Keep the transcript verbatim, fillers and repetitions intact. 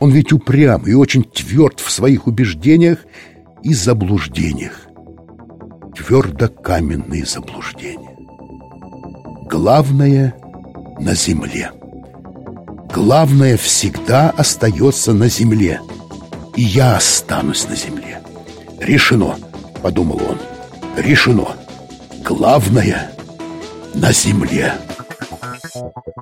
Он ведь упрям и очень тверд в своих убеждениях и заблуждениях. Твердокаменные заблуждения. Главное на земле. Главное всегда остается на земле. И я останусь на земле. Решено, подумал он. Решено. Главное на земле.